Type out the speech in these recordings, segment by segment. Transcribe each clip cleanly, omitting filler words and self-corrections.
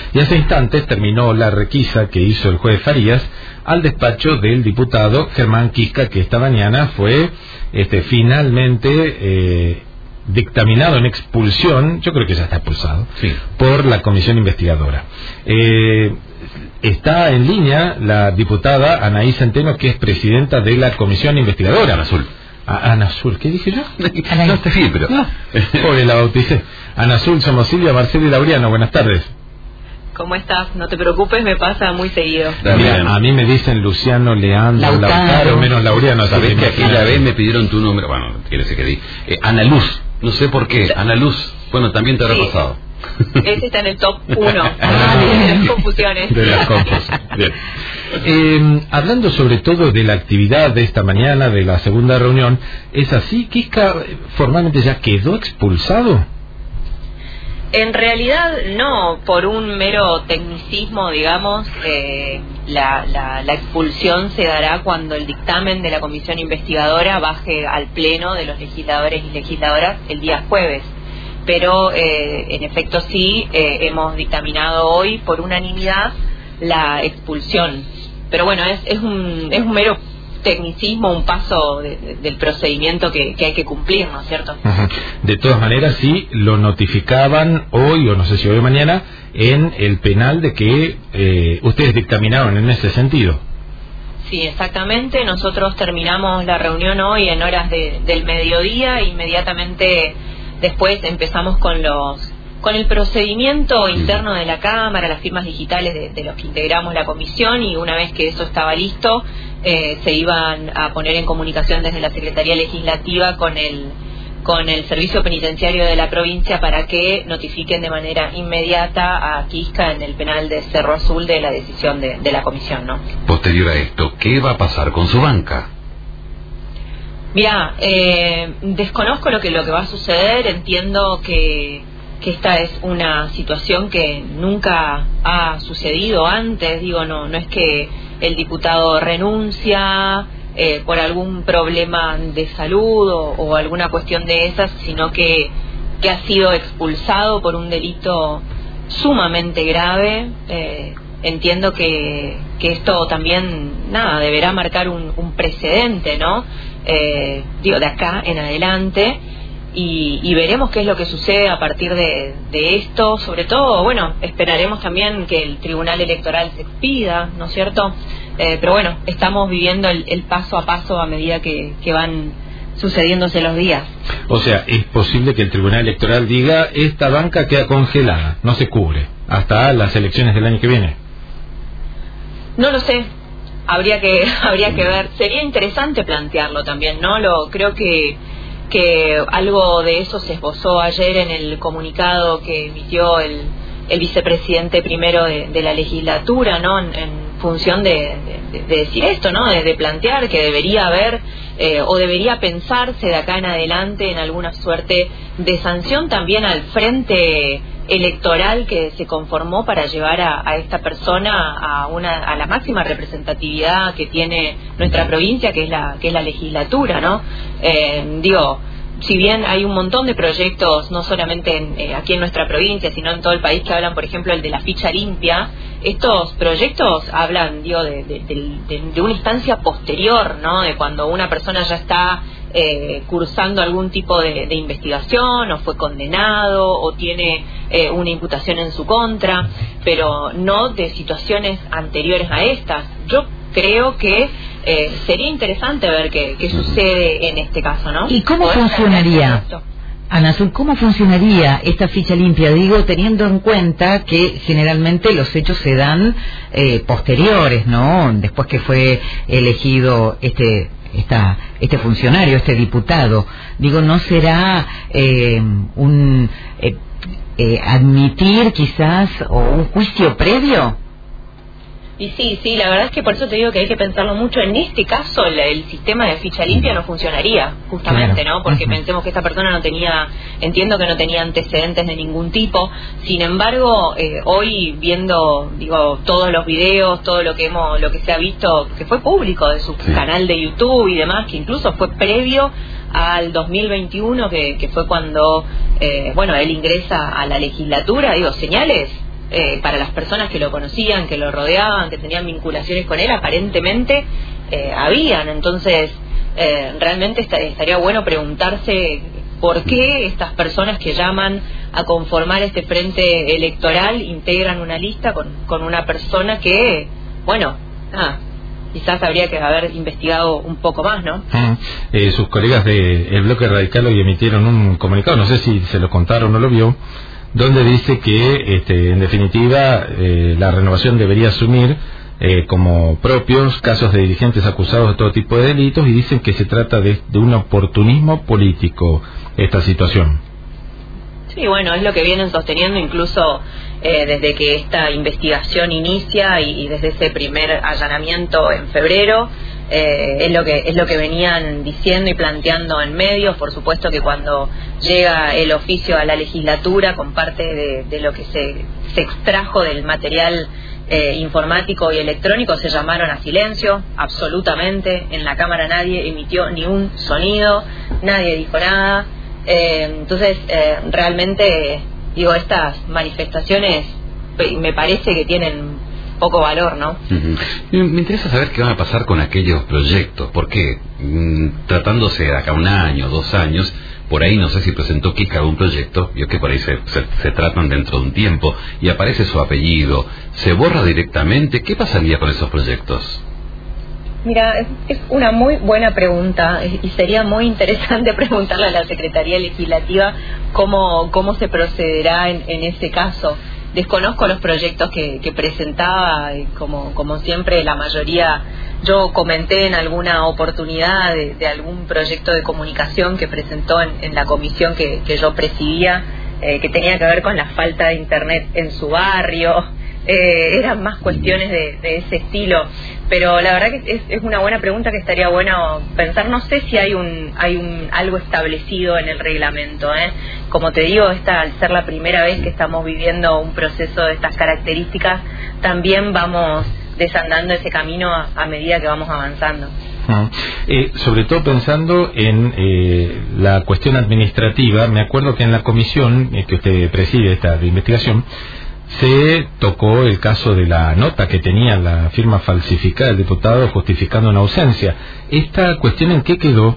Y hace instantes terminó la requisa que hizo el juez Farías al despacho del diputado Germán Quisca, que esta mañana fue finalmente dictaminado en expulsión, yo creo que ya está expulsado, sí, por la comisión investigadora. Está en línea la diputada Anaí Centeno, que es presidenta de la comisión investigadora. Ana Azul. Ana Azul, ¿qué dije yo? No, está bien, pero... No, pobre, la bauticé. Ana Azul, somos Silvia, Marcelo y Laureano, buenas tardes. ¿Cómo estás? No te preocupes, me pasa muy seguido. Mira, a mí me dicen Luciano, Leandro, Lautaro, menos Laureano. Sabés que aquella vez me pidieron tu número, bueno, quiere decir que di. Ana Luz, no sé por qué, Ana Luz, bueno, también te habrá pasado. Ese está en el top 1 de las confusiones. De las confusiones. Bien. Hablando sobre todo de la actividad de esta mañana, de la segunda reunión, ¿es así? ¿Quisca formalmente ya quedó expulsado? En realidad no, por un mero tecnicismo, digamos, la expulsión se dará cuando el dictamen de la comisión investigadora baje al pleno de los legisladores y legisladoras el día jueves. Pero en efecto sí, hemos dictaminado hoy por unanimidad la expulsión. Pero bueno, es un mero tecnicismo, un paso del procedimiento que hay que cumplir, ¿no es cierto? De todas maneras, sí lo notificaban hoy, o no sé si hoy o mañana, en el penal de que ustedes dictaminaron en ese sentido. Sí, exactamente. Nosotros terminamos la reunión hoy en horas del mediodía. Inmediatamente después empezamos con el procedimiento interno de la Cámara, las firmas digitales de los que integramos la comisión, y una vez que eso estaba listo, se iban a poner en comunicación desde la Secretaría Legislativa con el Servicio Penitenciario de la provincia para que notifiquen de manera inmediata a Quisca en el penal de Cerro Azul de la decisión de la comisión, ¿no? Posterior a esto, ¿qué va a pasar con su banca? Mira, desconozco lo que va a suceder. Entiendo que esta es una situación que nunca ha sucedido antes. Digo, no es que el diputado renuncia por algún problema de salud o alguna cuestión de esas, sino que ha sido expulsado por un delito sumamente grave. Entiendo que esto también deberá marcar un precedente, ¿no? De acá en adelante, y veremos qué es lo que sucede a partir de esto. Sobre todo, bueno, esperaremos también que el Tribunal Electoral se expida, ¿no es cierto? Pero bueno, estamos viviendo el paso a paso a medida que van sucediéndose los días. O sea, es posible que el Tribunal Electoral diga: esta banca queda congelada, no se cubre hasta las elecciones del año que viene. No lo sé, habría que ver. Sería interesante plantearlo también, ¿no? Creo que algo de eso se esbozó ayer en el comunicado que emitió el vicepresidente primero de la legislatura, ¿no? En función de decir esto, ¿no? De plantear que debería haber o debería pensarse de acá en adelante en alguna suerte de sanción también al frente electoral que se conformó para llevar a esta persona a la máxima representatividad que tiene nuestra provincia, que es la legislatura, ¿no? Si bien hay un montón de proyectos, no solamente aquí en nuestra provincia, sino en todo el país, que hablan, por ejemplo, el de la ficha limpia, estos proyectos hablan, de una instancia posterior, ¿no? De cuando una persona ya está cursando algún tipo de investigación, o fue condenado, o tiene una imputación en su contra, pero no de situaciones anteriores a estas. Yo creo que sería interesante ver qué sucede en este caso, ¿no? ¿Y cómo funcionaría, Ana Azul, cómo funcionaría esta ficha limpia? Digo, teniendo en cuenta que generalmente los hechos se dan posteriores, ¿no? Después que fue elegido este funcionario, este diputado. Digo, ¿no será admitir quizás o un juicio previo? Y sí, la verdad es que por eso te digo que hay que pensarlo mucho. En este caso el sistema de ficha limpia no funcionaría, justamente, ¿no? Porque pensemos que esta persona entiendo que no tenía antecedentes de ningún tipo. Sin embargo, hoy viendo, todos los videos, todo lo que se ha visto, que fue público de su canal de YouTube y demás, que incluso fue previo al 2021, que fue cuando él ingresa a la legislatura, señales para las personas que lo conocían, que lo rodeaban, que tenían vinculaciones con él, aparentemente habían. Entonces, realmente estaría bueno preguntarse por qué estas personas que llaman a conformar este frente electoral integran una lista con una persona que, bueno, quizás habría que haber investigado un poco más, ¿no? Sus colegas del Bloque Radical hoy emitieron un comunicado, no sé si se lo contaron o no lo vio, donde dice que en definitiva la renovación debería asumir como propios casos de dirigentes acusados de todo tipo de delitos, y dicen que se trata de un oportunismo político esta situación. Sí, bueno, es lo que vienen sosteniendo incluso desde que esta investigación inicia y desde ese primer allanamiento en febrero. Es lo que venían diciendo y planteando en medios. Por supuesto que cuando llega el oficio a la legislatura con parte de lo que se extrajo del material informático y electrónico, se llamaron a silencio, absolutamente. En la Cámara nadie emitió ni un sonido, nadie dijo nada. Entonces, realmente, digo, estas manifestaciones me parece que tienen poco valor, ¿no? Me interesa saber qué va a pasar con aquellos proyectos, porque tratándose de acá 1 año, 2 años, por ahí no sé si presentó Quisca algún proyecto, vio que por ahí se tratan dentro de un tiempo, y aparece su apellido, ¿se borra directamente? ¿Qué pasaría con esos proyectos? Mira, es una muy buena pregunta, y sería muy interesante preguntarle a la Secretaría Legislativa cómo se procederá en ese caso. Desconozco los proyectos que presentaba, y como siempre la mayoría, yo comenté en alguna oportunidad de algún proyecto de comunicación que presentó en la comisión que yo presidía, que tenía que ver con la falta de internet en su barrio. Eran más cuestiones de ese estilo, pero la verdad que es una buena pregunta que estaría bueno pensar. No sé si hay algo establecido en el reglamento, Como te digo, al ser la primera vez que estamos viviendo un proceso de estas características, también vamos desandando ese camino a medida que vamos avanzando. Sobre todo pensando en la cuestión administrativa, me acuerdo que en la comisión que usted preside, esta de investigación, se tocó el caso de la nota que tenía la firma falsificada del diputado justificando una ausencia. ¿Esta cuestión en qué quedó?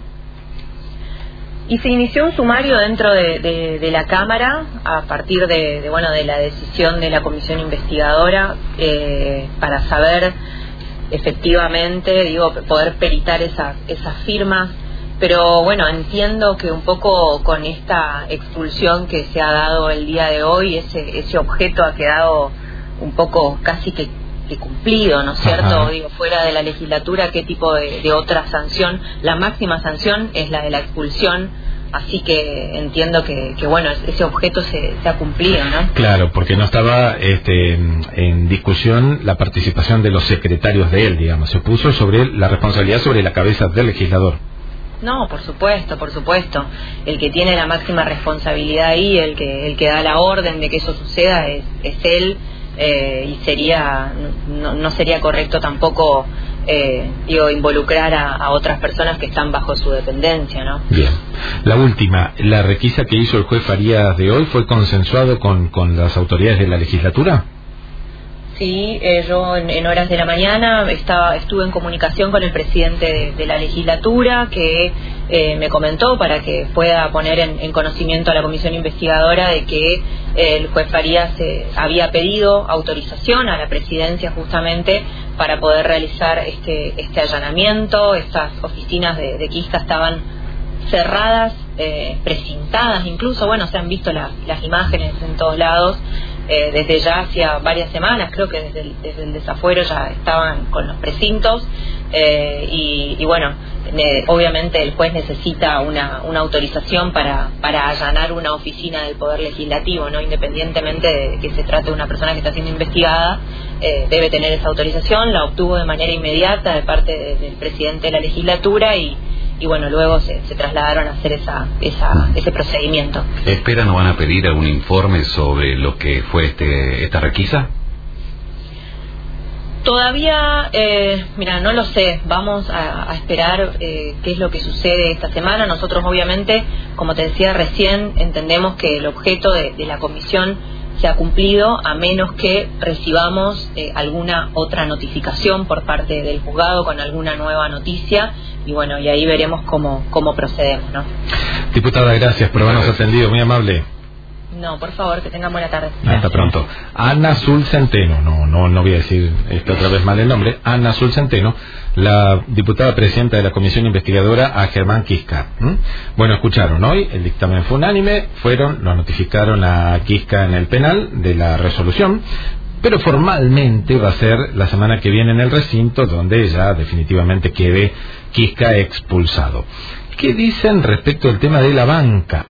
Y se inició un sumario dentro de la Cámara a partir de la decisión de la comisión investigadora para saber efectivamente, poder peritar esas firmas. Pero bueno, entiendo que un poco con esta expulsión que se ha dado el día de hoy, ese objeto ha quedado un poco casi que cumplido, ¿no es cierto? Fuera de la legislatura, ¿qué tipo de otra sanción? La máxima sanción es la de la expulsión, así que entiendo que bueno, ese objeto se ha cumplido, ¿no? Claro, porque no estaba en discusión la participación de los secretarios de él, digamos, se puso sobre la responsabilidad sobre la cabeza del legislador. No, por supuesto. El que tiene la máxima responsabilidad ahí, el que da la orden de que eso suceda es él, y no sería correcto tampoco involucrar a otras personas que están bajo su dependencia, ¿no? Bien. La última, ¿la requisa que hizo el juez Farías de hoy fue consensuado con las autoridades de la legislatura? Sí, yo en horas de la mañana estuve en comunicación con el presidente de la legislatura, que me comentó para que pueda poner en conocimiento a la comisión investigadora de que el juez Farías había pedido autorización a la presidencia justamente para poder realizar este allanamiento. Estas oficinas de Quisca estaban cerradas, precintadas, incluso, se han visto las imágenes en todos lados. Desde ya hacía varias semanas, creo que desde el desafuero ya estaban con los precintos, obviamente el juez necesita una autorización para allanar una oficina del Poder Legislativo, ¿no? Independientemente de que se trate de una persona que está siendo investigada, debe tener esa autorización. La obtuvo de manera inmediata de parte del presidente de la legislatura y luego se trasladaron a hacer ese procedimiento. ¿Esperan o van a pedir algún informe sobre lo que fue esta requisa? Todavía, no lo sé. Vamos a esperar qué es lo que sucede esta semana. Nosotros, obviamente, como te decía recién, entendemos que el objeto de la comisión sea cumplido, a menos que recibamos alguna otra notificación por parte del juzgado con alguna nueva noticia, y bueno, y ahí veremos cómo procedemos, ¿no? Diputada, gracias por habernos atendido, muy amable. No, por favor, que tengan buena tarde. Hasta pronto. Ana Azul Centeno, no voy a decir otra vez mal el nombre, Ana Azul Centeno, la diputada presidenta de la comisión investigadora a Germán Quisca. Bueno, escucharon, hoy el dictamen fue unánime, lo notificaron a Quisca en el penal de la resolución, pero formalmente va a ser la semana que viene en el recinto, donde ya definitivamente quede Quisca expulsado. ¿Qué dicen respecto al tema de la banca?